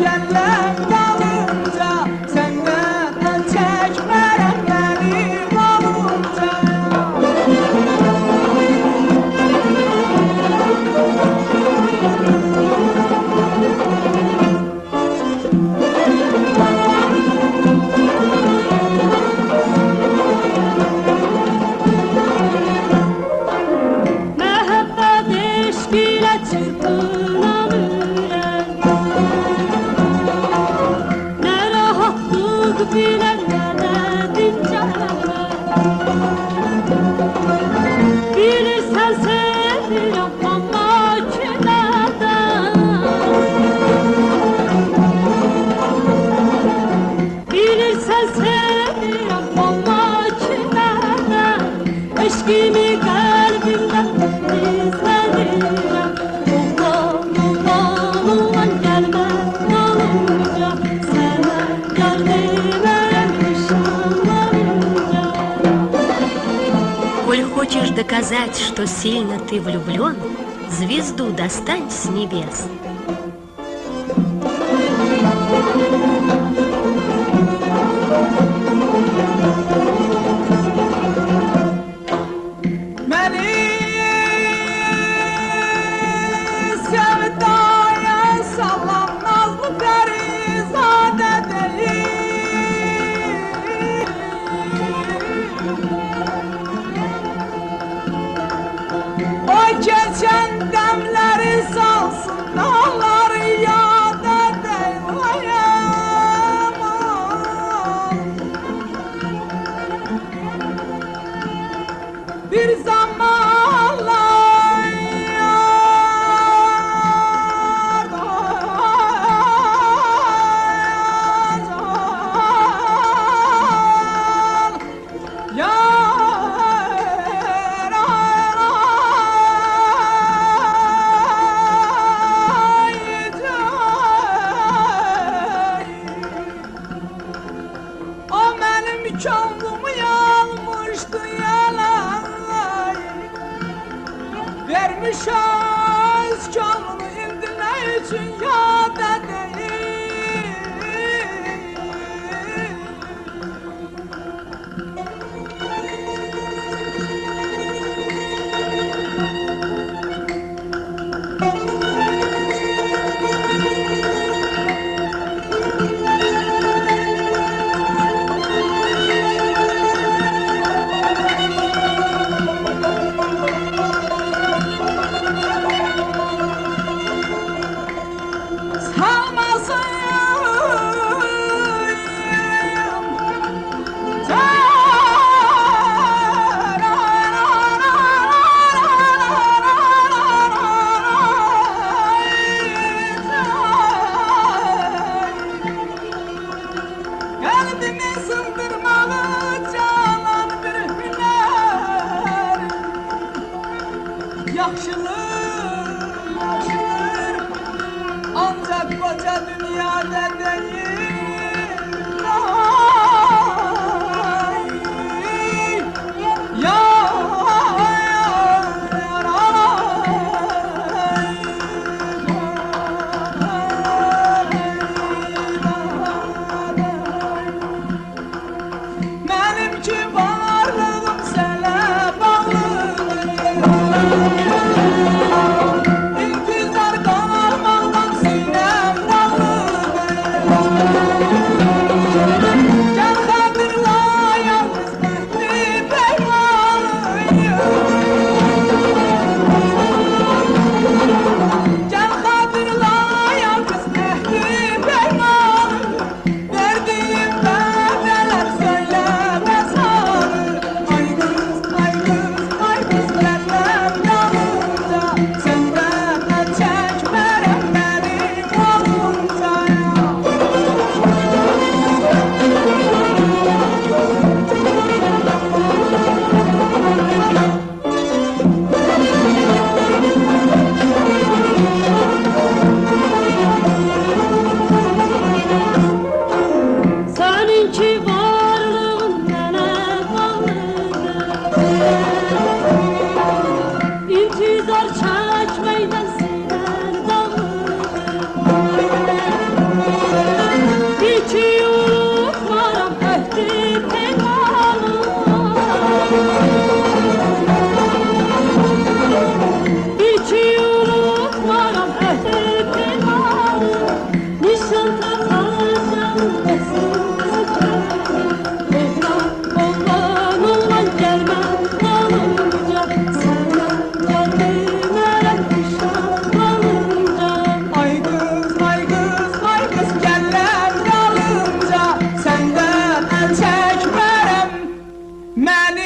Gəlləm dalınca, səndən çəkmərəm mənim alınca. Məhəbbət eşq ilə çırpınan ürək, nə rahatlıq bilər, nə də dincəlmək. Bilirsən sevirəm, amma ki nədən? Bilirsən sevirəm, amma ki nədən? Eşqimi qəlbimdən izlədirəm. Oğlan, oğlan, oğlan gəlmə dalınca, sənə yar demərəm nişanlanınca. Коль хочешь доказать, что сильно ты влюблен, звезду достань с небес. Məni sevdaya salan nazlı Pərizadə deyil. O keçən dəmləri salsın, dağları yad edeyim. Bir zamanlar o mənim könlümü yanmışdı yalan. Vermiş öz könlünü, indi nə üçün yad edeyim? Qəlbimi sındırmalı canan bir hünər. Yaxşılıq, yaxşılıq, ancaq qoca dünyada deyil. Ay, ya, benimki varlığım sənə bağlıdır. İntizar qararmaqdan sinəm dağlıdır. Mənim